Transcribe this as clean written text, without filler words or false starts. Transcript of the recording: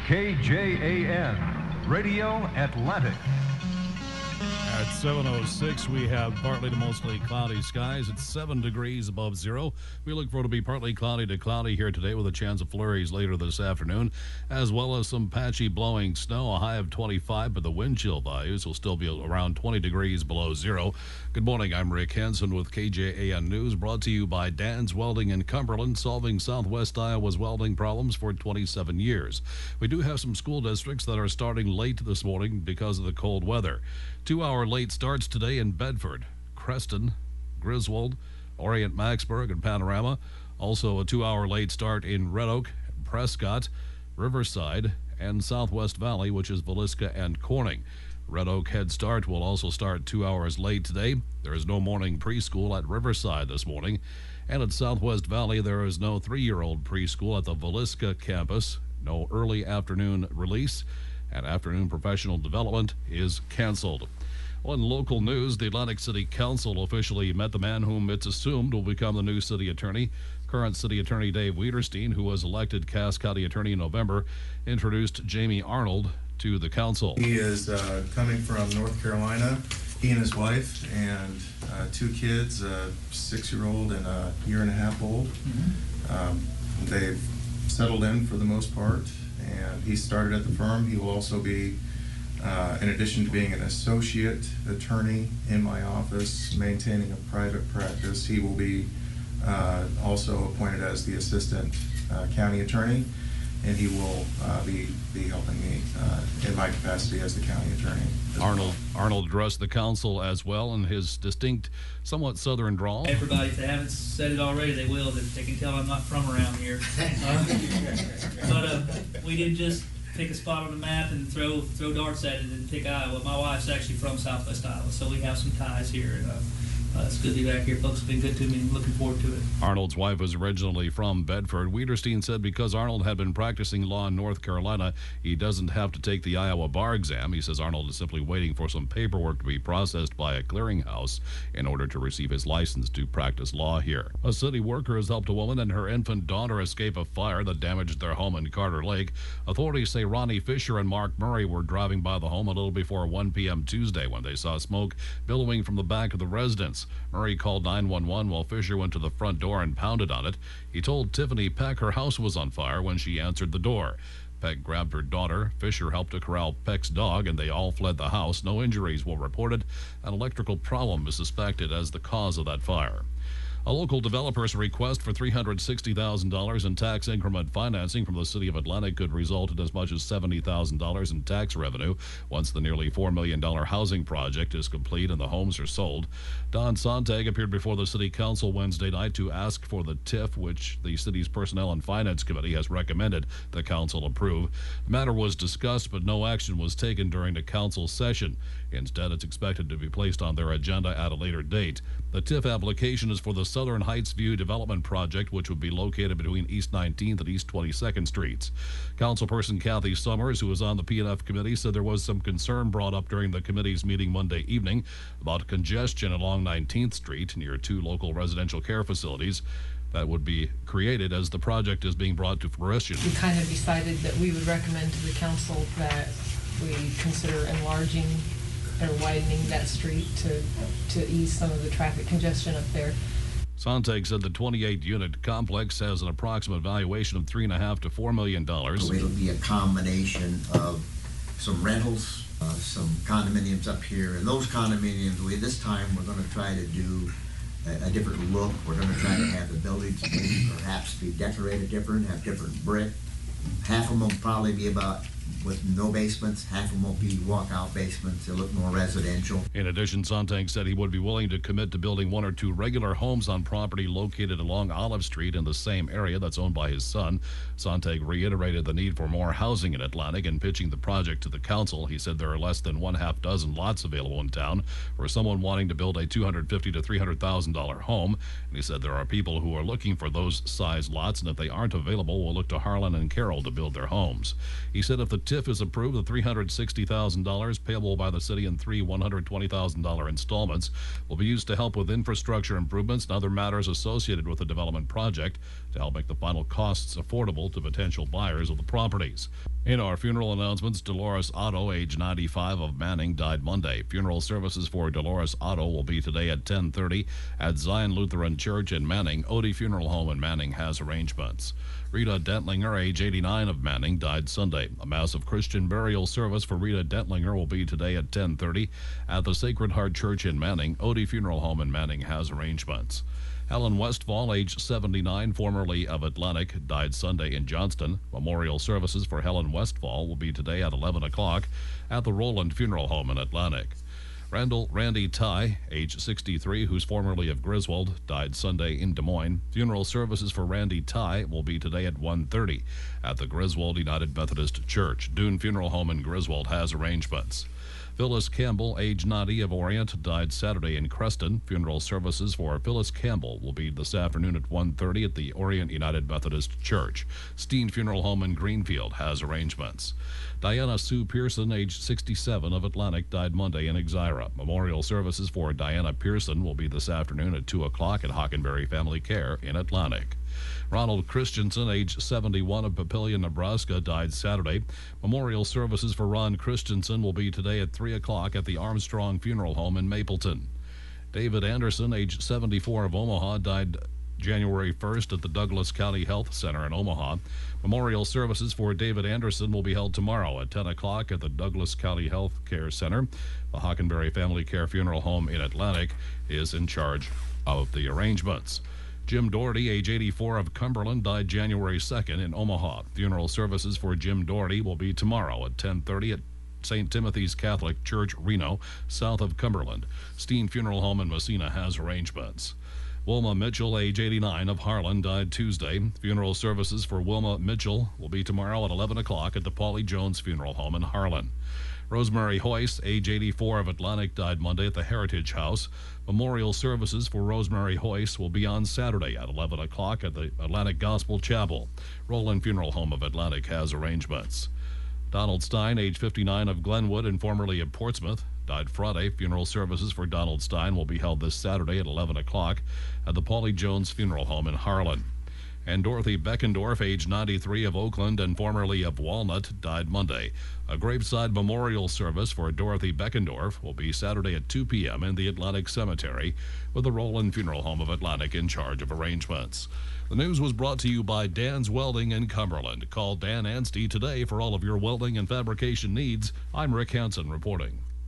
KJAN, Radio Atlantic. At 7:06, we have partly to mostly cloudy skies. It's 7 degrees above zero. We look for it to be partly cloudy to cloudy here today with a chance of flurries later this afternoon, as well as some patchy blowing snow, a high of 25, but the wind chill values will still be around 20 degrees below zero. Good morning, I'm Rick Hansen with KJAN News, brought to you by Dan's Welding in Cumberland, solving Southwest Iowa's welding problems for 27 years. We do have some school districts that are starting late this morning because of the cold weather. 2-hour late starts today in Bedford, Creston, Griswold, Orient Maxburg, and Panorama. Also a 2-hour late start in Red Oak, Prescott, Riverside, and Southwest Valley, which is Villisca and Corning. Red Oak Head Start will also start 2 hours late today. There is no morning preschool at Riverside this morning. And at Southwest Valley, there is no 3-year-old preschool at the Villisca campus. No early afternoon release, and afternoon professional development is canceled. On local news, the Atlantic City Council officially met the man whom it's assumed will become the new city attorney. Current city attorney Dave Wiederstein, who was elected Cass County attorney in November, introduced Jamie Arnold to the council. He is coming from North Carolina. He and his wife and 2 kids, a 6-year-old and a 1.5-year-old. They've settled in for the most part, and he started at the firm. He will also be, in addition to being an associate attorney in my office, maintaining a private practice, he will be also appointed as the assistant county attorney, and he will be helping me in my capacity as the county attorney. Arnold addressed the council as well in his distinct, somewhat southern drawl. Everybody, if they haven't said it already, they will. They can tell I'm not from around here. But we didn't just pick a spot on the map and throw darts at it and pick Iowa. My wife's actually from Southwest Iowa, so we have some ties here. And, it's good to be back here. Folks have been good to me and looking forward to it. Arnold's wife was originally from Bedford. Wiederstein said because Arnold had been practicing law in North Carolina, he doesn't have to take the Iowa bar exam. He says Arnold is simply waiting for some paperwork to be processed by a clearinghouse in order to receive his license to practice law here. A city worker has helped a woman and her infant daughter escape a fire that damaged their home in Carter Lake. Authorities say Ronnie Fisher and Mark Murray were driving by the home a little before 1 p.m. Tuesday when they saw smoke billowing from the back of the residence. Murray called 911 while Fisher went to the front door and pounded on it. He told Tiffany Peck her house was on fire when she answered the door. Peck grabbed her daughter. Fisher helped to corral Peck's dog, and they all fled the house. No injuries were reported. An electrical problem is suspected as the cause of that fire. A local developer's request for $360,000 in tax increment financing from the city of Atlantic could result in as much as $70,000 in tax revenue once the nearly $4 million housing project is complete and the homes are sold. Don Sontag appeared before the city council Wednesday night to ask for the TIF, which the city's Personnel and Finance Committee has recommended the council approve. The matter was discussed, but no action was taken during the council session. Instead, it's expected to be placed on their agenda at a later date. The TIF application is for the Southern Heights View Development Project, which would be located between East 19th and East 22nd Streets. Councilperson Kathy Summers, who was on the P&F committee, said there was some concern brought up during the committee's meeting Monday evening about congestion along 19th Street near 2 local residential care facilities that would be created as the project is being brought to fruition. We kind of decided that we would recommend to the council that we consider enlarging or widening that street to ease some of the traffic congestion up there. Sontag said the 28-unit complex has an approximate valuation of $3.5 to $4 million. So it'll be a combination of some rentals, some condominiums up here, and those condominiums, this time we're going to try to do a different look. We're going to try to have the buildings maybe perhaps be decorated different, have different brick. Half of them will probably be about with no basements, half of them will be walkout basements. They'll look more residential. In addition, Sontag said he would be willing to commit to building 1 or 2 regular homes on property located along Olive Street in the same area that's owned by his son. Sontag reiterated the need for more housing in Atlantic and pitching the project to the council. He said there are less than 1/2 dozen lots available in town for someone wanting to build a $250,000 to $300,000 home. And he said there are people who are looking for those size lots, and if they aren't available, we'll look to Harlan and Carroll to build their homes. He said if the TIF is approved, the $360,000 payable by the city in 3 $120,000 installments will be used to help with infrastructure improvements and other matters associated with the development project to help make the final costs affordable to potential buyers of the properties. In our funeral announcements, Dolores Otto, age 95, of Manning, died Monday. Funeral services for Dolores Otto will be today at 10:30 at Zion Lutheran Church in Manning. Odie Funeral Home in Manning has arrangements. Rita Dentlinger, age 89, of Manning, died Sunday. A massive Christian burial service for Rita Dentlinger will be today at 10:30 at the Sacred Heart Church in Manning. Odie Funeral Home in Manning has arrangements. Helen Westfall, age 79, formerly of Atlantic, died Sunday in Johnston. Memorial services for Helen Westfall will be today at 11 o'clock at the Roland Funeral Home in Atlantic. Randy Ty, age 63, who's formerly of Griswold, died Sunday in Des Moines. Funeral services for Randy Ty will be today at 1:30 at the Griswold United Methodist Church. Dune Funeral Home in Griswold has arrangements. Phyllis Campbell, age 90, of Orient, died Saturday in Creston. Funeral services for Phyllis Campbell will be this afternoon at 1:30 at the Orient United Methodist Church. Steen Funeral Home in Greenfield has arrangements. Diana Sue Pearson, age 67, of Atlantic, died Monday in Exira. Memorial services for Diana Pearson will be this afternoon at 2 o'clock at Hockenberry Family Care in Atlantic. Ronald Christensen, age 71, of Papillion, Nebraska, died Saturday. Memorial services for Ron Christensen will be today at 3 o'clock at the Armstrong Funeral Home in Mapleton. David Anderson, age 74, of Omaha, died January 1st at the Douglas County Health Center in Omaha. Memorial services for David Anderson will be held tomorrow at 10 o'clock at the Douglas County Health Care Center. The Hockenberry Family Care Funeral Home in Atlantic is in charge of the arrangements. Jim Doherty, age 84, of Cumberland, died January 2nd in Omaha. Funeral services for Jim Doherty will be tomorrow at 10:30 at St. Timothy's Catholic Church, Reno, south of Cumberland. Steen Funeral Home in Messina has arrangements. Wilma Mitchell, age 89, of Harlan, died Tuesday. Funeral services for Wilma Mitchell will be tomorrow at 11 o'clock at the Paulie Jones Funeral Home in Harlan. Rosemary Hoyce, age 84, of Atlantic, died Monday at the Heritage House. Memorial services for Rosemary Hoyce will be on Saturday at 11 o'clock at the Atlantic Gospel Chapel. Roland Funeral Home of Atlantic has arrangements. Donald Stein, age 59, of Glenwood and formerly of Portsmouth, died Friday. Funeral services for Donald Stein will be held this Saturday at 11 o'clock at the Paulie Jones Funeral Home in Harlan. And Dorothy Beckendorf, age 93, of Oakland and formerly of Walnut, died Monday. A graveside memorial service for Dorothy Beckendorf will be Saturday at 2 p.m. in the Atlantic Cemetery, with the Roland Funeral Home of Atlantic in charge of arrangements. The news was brought to you by Dan's Welding in Cumberland. Call Dan Anstey today for all of your welding and fabrication needs. I'm Rick Hansen reporting.